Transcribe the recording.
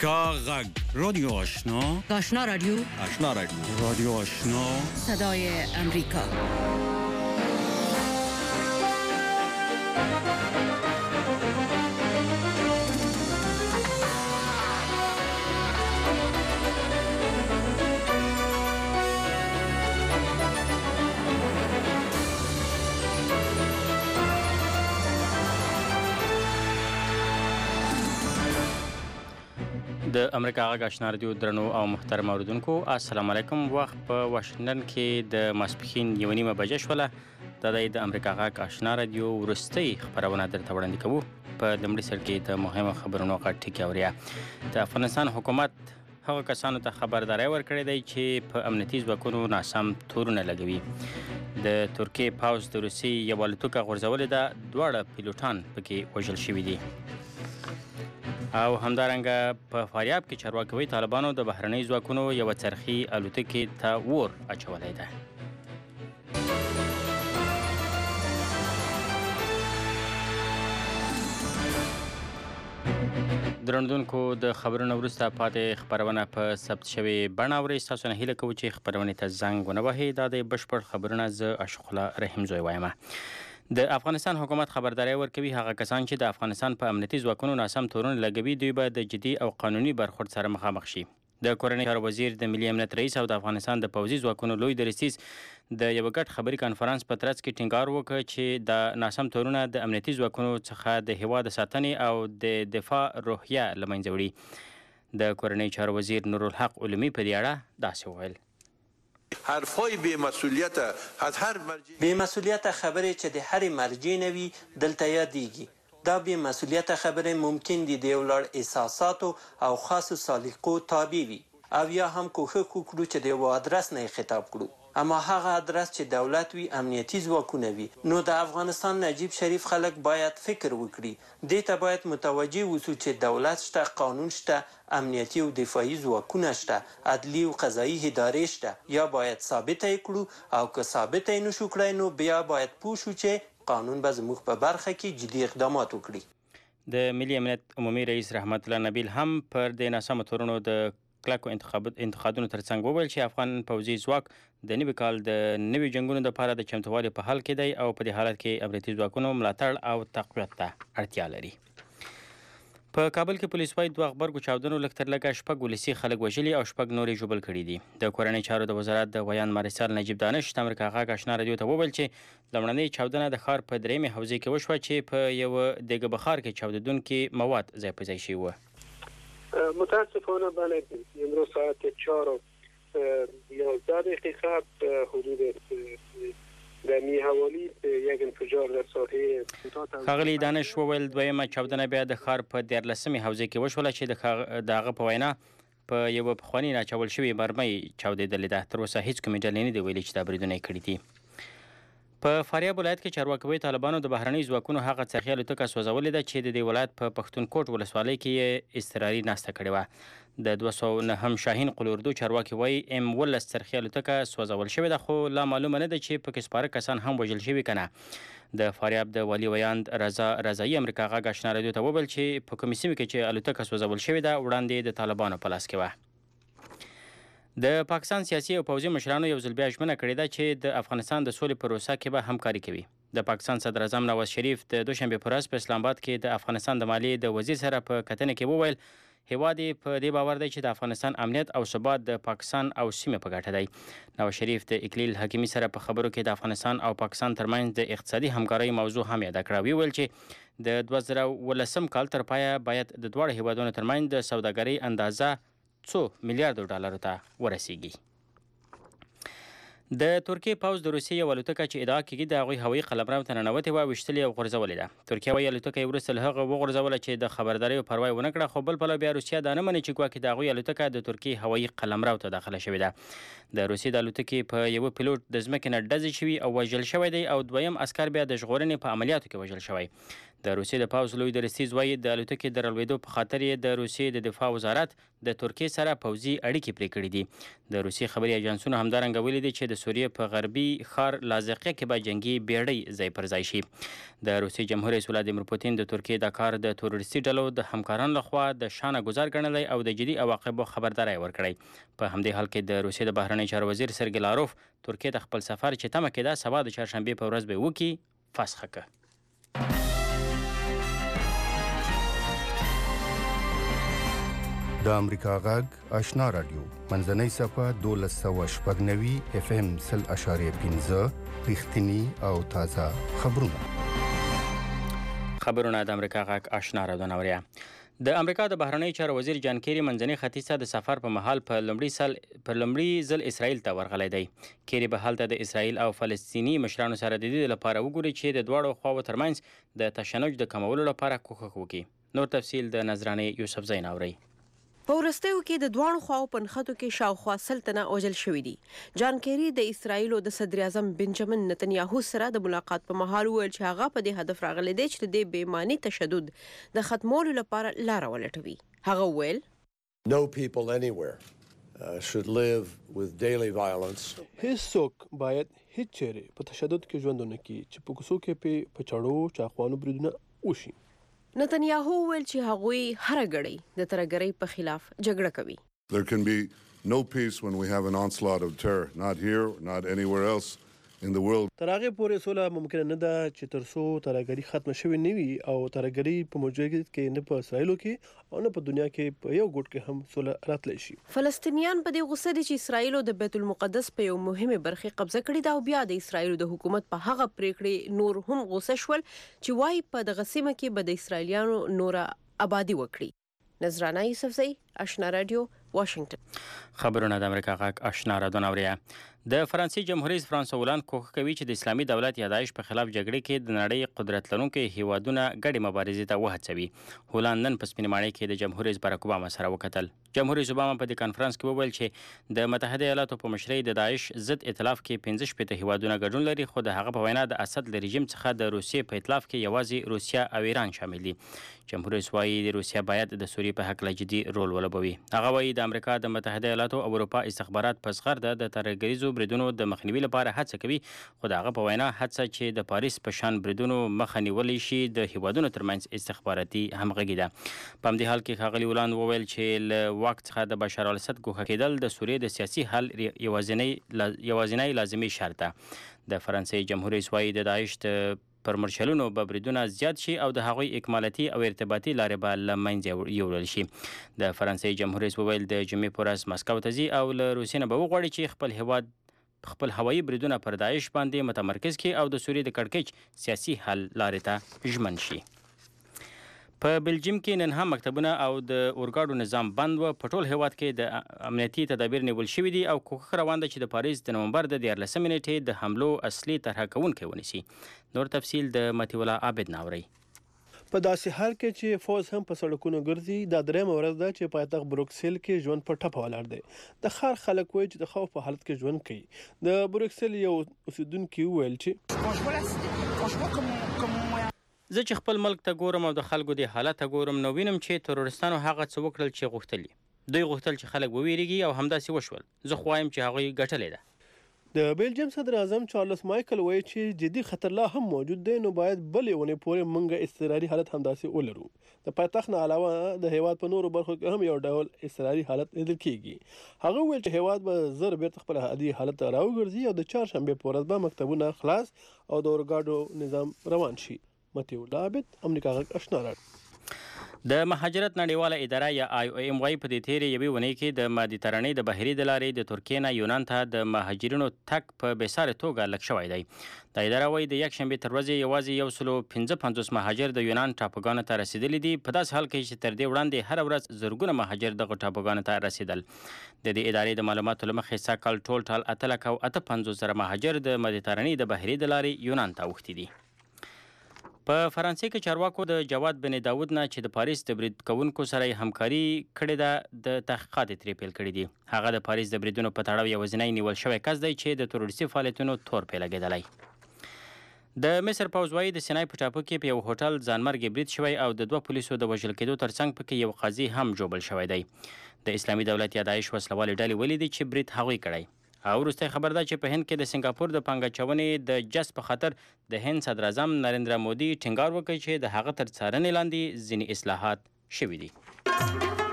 امریکا غږ رادیو آشنا آشنا رادیو رادیو آشنا صدای امریکا. د امریکا غږ آشنا رادیو درنو او محترم اوریدونکو السلام علیکم. وخت په واشنګټن کې د ماسپښین 1:30 بجې شوله. د امریکا غږ آشنا رادیو وروستۍ خبرونه درته وړاندې کوو. په لومړي سر کې د مهمو خبرونو غټ ټکي اوریا. د افغانستان حکومت هغه کسانو ته خبرداری ورکړی دی چې په امنیتي ځواکونو ناسم تورونه لګوي. د ترکیې پوځ د روسیې یوه الوتکه غورځولې ده، دواړه پیلوټان پکې وژل شوي دي. او همدارنګه په فاریاب کې چارواکي طالبانو د بهرنۍ ځواکونو یوه څرخي الوتکې ته اور اچولی ده. درنوونکو د خبرونو وروسته پاتې خبرونه په ثبت شوې بڼه اورئ. ستاسو نه هیله کوو چې خبرونې ته زنګ ونه وهئ. دا د بشپړ خبرونه زه اشرف الله رحیم زوی وایم. د افغانستان حکومت خبرداری ورکوي هغه کسان چې د افغانستان په امنیتي ځواکونو ناسم تورونه لګوي دوی به د جدي او قانوني برخورد سره مخامخ شي. د کورنۍ چارو وزیر د ملي امنیت رئیس او د افغانستان د پوځي ځواکونو لوی درستیز د یوه ګډ خبري کانفرانس په ترڅ کې ټینګار وکړ چې د ناسم تورونه د امنیتي ځواکونو څخه د هیواد د ساتنې او د دفاع روحیه له منځه وړي. د کورنۍ چارو وزیر نورالحق علمي په دې اړه داسې وویل: حرفای بی‌مسولیت از هر مرجع بی‌مسولیت خبرې چې د هرې مرجع نه وي دلته یادېږي. دا بی‌مسولیت خبرې ممکن دي د یو لړ احساساتو او خاصو سلیقو تابع وي او یا هم کوښښ وکړو چې د یو ادرس نه یې خطاب کړو، اما هغه ادرس چې دولت وي امنیتي ځواکونه وي. نو د افغانستان نجیب شریف خلک باید فکر وکړي. دې ته باید متوجه وسو چې دولت شته، قانون شته، امنیتي او دفاعي ځواکونه شته، عدلي او قضایي ادارې شته. یا باید ثابته یې کړو او که ثابته یې نشو کړی نو بیا باید پوه شو چې قانون به زموږ په برخه کې جدي اقدامات وکړي. د ملي امنیت عمومي رئیس رحمت الله نبیل هم پر د ناسمو تورونو د کلکو انتقادونو ترڅنګ وویل چې افغان پوځي ځواک د نوي کال د نوي جنګونو لپاره د چمتووالي په حال کې دی او په دې حالت کې امنیتي ځواکونو ملاتړ او تقویت ته اړتیا لري. په کابل کې پولیس وايي دوه غبرګو چاودنو لږ تر لږه 6 ولسي خلک وژلي او 6 نورې ژوبل کړي دي. د کورنۍ چارو د وزارت د ویان مارشال نجیب دانش د امریکا غږ آشنا رادیو ته وویل چې لومړنۍ چاودنه د ښار په درېیمې حوزې کې وشوه چې په یوه دیګه بخار کې چاودېدونکي مواد ځای په ځای شوي وو. متاسفانه بله امروز ساعت 4:11 حدود دمی حوالی یک انفجار در ساحه ښاغلي دانش وویل دویمه چاودنه بیا د ښار په 14مې حوزې کې وشوله چې د هغه په وینا په یوه پخواني راچول شوې مرمۍ چاودېدلې ده. تر اوسه هیڅ کومې ډلې نه دي ویلي چې دا بریدونه یې کړي دي. په فاریاب ولایت کې چارواکي طالبانو د بهرنۍ ځواکونو هغه څرخي الوتکه سوځولې ده چې د دې ولایت په پښتونکوټ ولسوالۍ کې یې اضطراري ناسته کړې وه. د 209 شاهین قلوردو چارواکي وایي M-19 څرخي الوتکه سوځول شوې ده، خو لا معلومه نه ده چې پکې سپاره کسان هم وژل شوي که نه. د فاریاب د والي ویاند رضا رضایي امریکا غږ آشنا رادیو ته وویل چې په کومې سیمې کې چې الوتکه سوځول شوې ده وړاندې د طالبانو په لاس کې وه. د پاکستان سیاسي او پوځي مشرانو یو ځل بیا ژمنه کړې ده چې د افغانستان د سولې پروسه کې به همکاري کوي. د پاکستان صدر اعظم نواز شریف د دوشنبې په ورځ په اسلام آباد کې د افغانستان د مالیې د وزیر سره په کتنه کې وویل هیواد یې په دې باور دی چې د افغانستان امنیت او ثبات د پاکستان او سیمې په ګټه دی. نواز شریف د اکلیل حکیمي سره په خبرو کې د افغانستان او پاکستان ترمنځ د اقتصادي همکارۍ موضوع هم یاده کړه. ویل چې د 2019 کال تر پایه باید د دواړو هیوادونو ترمنځ د سوداګرۍ اندازه $100 میلیارډ ته ورسیږي. د ترکیې پوځ د روسیې یوه الوتکه چې ادعا کېږي د هغوی هوایي قلمرو ته ننوتې وه ویشتلې او غورځولې ده. ترکیه وایي الوتکه یې وروسته له هغه وغورځوله چې د خبرداریو پروا یې ونه کړه، خو بل پلو بیا روسیه دا نه مني چې ګواکې د هغوی الوتکه د ترکیې هوایي قلمرو ته داخله شوې ده. د روسیې د الوتکې په یوه پیلوټ د ځمکې نه ډزې شوي او وژل شوی دی او دویم اسکر بیا د ژغورنې په عملیاتو کې وژل شوی. د روسیې د پوځ لوی درستیز وایي د الوتکې د رالوېدو په خاطر یې د روسیې د دفاع وزارت د ترکیې سره پوځي اړیکې پرې کړې دي. د روسیې خبري اژانسونو همدارنګه ویلي دي چې د سوریې په غربي ښار لازقیه کې به جنگي بیړۍ ځای پر ځای شي. د روسیې جمهور رئیس ولادیمیر پوتین د ترکیې دا کار د تروریستي ډلو د همکارانو لخوا د شانه ګزار ګڼلی او د جدي عواقبو خبرداری ورکړی. په همدې حال کې د روسیې د بهرنی چارو وزیر سرګی لاروف ترکیې ته خپل سفر چې تمه کېده سبا د چهارشنبې په ورځ به وکړي فسخه کړ. د امریکا غږ آشنا رادیو منځنۍ صفحه 1290 FM 0.5 رښتینی او تازه خبرونه د امریکا غږ آشنا رادیو نوریا. د امریکا د بهرنی چارو وزیر جان کیری منځني ختیځ ته د سفر په مهال په لومړي ځل اسرائیل ته ورغلی دی. کیری به هلته د اسرائیل او فلسطیني مشرانو سره د دې لپاره وګوري چې د دواړو خواو ترمنځ د تشنج د کمولو لپاره کوښښ وکړي. نور تفصیل د نظرانې یوسف زین اوري. په وروستیو کې د دواړو خواو په نښتو کې شاوخوا 100 تنه وژل شوي دي. جان کیری د اسرائیل او د صدر اعظم بنجامین نتنیاهو سره د ملاقات په مهال وویل چې هغه په دې هدف راغلی دی چې د بېماني تشدد د ختمولو لپاره لاره ولټوي. هغه وویل No people anywhere should live with daily violence. هیڅوک باید هیڅ چیرې په تشدد کې ژوند ونه کړي چې په کوڅو کې په چړو چاقوانو بریدونه وشي. نتنیاهو ویل چې هغوی هر غړی د ترهګرۍ په خلاف جګړه کوي. There can be no peace when we have an onslaught of terror, not here, not anywhere else in the world. تر هغه پورې سوله ممکن نه ده چې تر څو ترهګري ختم شوی نه وي او ترهګري په موجودیت کې نه په اسرائیل کې او نه په دنیا کې په یو ګوټ کې هم سوله راتلی شي. فلسطینیان په دې غوسه دي چې اسرائیل د بیت المقدس په یو مهمه برخه قبضه کړې ده او بیا د اسرائیل د حکومت په هغه پریکړې نور هم غوسه شول چې وايي په دغه سیمه کې به د اسرائیلیانو نور آبادی وکړي. نظرانه یوسفزئی آشنا رادیو واشنگټن. خبرونه د امریکا غږ آشنا رادیو نوریا. د فرانسې جمهور رئیس فرانسوا هولند کوښښ کوي چې د اسلامي دولت یا داعش په خلاف جګړې کې د نړۍ قدرت لرونکي هیوادونه ګډې مبارزې ته وهڅوي. هولند نن په سپینې ماڼۍ کې د جمهور رئیس باراک اوباما سره وکتل. جمهور رئیس اوباما په دې کانفرنس کې وویل چې د متحده ایالاتو په مشرۍ د داعش ضد ائتلاف کې 15 هیوادونه ګډون لري، خو د هغه په وینا د اسد له رژیم څخه د روسیې په ائتلاف کې یوازې روسیا او ایران شامل دي. جمهور رئیس وایي د روسیا باید د سوریې په حق جدي رول ولوبوي. هغه وایي د امریکا د متحده ایالاتو او اروپا استخبارات په صغر د ترهګریزو بریدونو د مخنیوي لپاره هڅه کوي، خو د هغه په وینا هڅه چې د پاریس په شان بریدونو مخه نیولی شي د هیوادونو ترمنځ استخباراتي همغږي ده. په همدې حال کې ښاغلي هولند وویل چې له واک څخه د بشار الاسد ګوښه کېدل د سوریې د سیاسي حل یوازینی لازمي شرط ده. د فرانسې جمهور رئیس وایي د داعش پر مرچلونو به بریدونه زیات شي او د هغوی اکمالاتي او ارتباطي لارې به له منځه یوړل شي. د فرانسې جمهور رئیس وویل د جمعې په ورځ مسکو ته ځي او له روسیې نه به وغواړي چې خپل هیواد خپل هوایي بریدونه پر داعش باندې متمرکز کړي او د سوریې د کړکېچ سیاسي حل لارې ته ژمن شي. په بلجیم کې نن هم مکتبونه او د اورګاډو نظام بند و. په ټول هیواد کې د امنیتي تدابیر نیول شوي دي او کوښښ روان ده چې د پاریس د نومبر د 14 نیټې د حملو اصلي طرحه کوونکی ونیسي. نور تفصیل د مطیع الله عابد ناوري. په داسې حال کې چې فوز هم په سړکونو ګرځي، دا درېمه ورځ ده چې پایتخت بروکسل کې ژوند په ټپه ولاړ دی. د ښار خلک وایي چې د خوف په حالت کې ژوند کوي. د بروکسل یو اوسیدونکي وویل چې زه چې خپل ملک ته ګورم او د خلکو د حالت ته ګورم نو وینم چې ترورستانو هغه څه وکړل چې غوښتل. دوی غوښتل چې خلک وویریږي او همداسې وشول. زه خو وایم چې هغوی ګټلې ده. د بیلجیم صدر اعظم چارلز مایکل وایي چې جدي خطر لا هم موجود دی، نو باید بلې ونې پورې موږ اضطراري حالت همداسې ولرو. د پایتخت نه علاوه د هیواد په نورو برخو کې هم یو ډول اضطراري حالت لیدل کیږي. هغه ویل چې هیواد به زر بیرته خپل عادي حالت ته راوګرځي او د چهارشنبې په ورځ به مکتبونه خلاص او د اورګاډو نظام روان شي. مطیع الله عابد، امریکا غږ آشنا رادیو. د مهاجرت نړیواله اداره یا IOM وايي په دې تیرې یوې اونۍ کې د مدیترانې د بحري د لارې د ترکیې نه یونان ته د مهاجرینو تګ په بېسارې توګه لږ شوی دی. د اداره وايي د یکشنبې تر ورځې یوازې 155 مهاجر د یونان ټاپوګانو ته رسیدلي دي، په داسې حال کې چې تر دې وړاندې هره ورځ زرګونه مهاجر دغو ټاپوګانو ته رسیدل. د دې ادارې د معلوماتو له مخې سږ کال ټول 8,58,000 مهاجر د مدیترانې د بحري د لارې یونان ته اوښتي دي. په فرانسې کې چارواکو د جواد بن داود نه چې د پاریس د برید کوونکو سره همکاري کړې ده د تحقیقات ترې پیل کړي دي. هغه د پاریس د بریدونو په تړاو یوازینی نیول شوی کس دی چې د تروریستي فعالیتونو تور پرې لګېدلی. د مصر پوځ وایي د سینای په ټاپو کې په یو هوټل ځانمرګي برید شوی او د 2 پولیسو د وژل کېدو ترڅنګ پکې یو قاضي هم جوبل شوی دی. د اسلامي دولت یا داعش وسلوالې ډلې ولیدي چې برید هغوی کړی او وروستی خبر ده چې په هند کې د سنګاپور د پانګه اچونې د جذب په خاطر د هند صدر اعظم نریندرا مودي ټینګار وکړ چې د هغه تر څارنې لاندې ځینې اصلاحات شوي دي.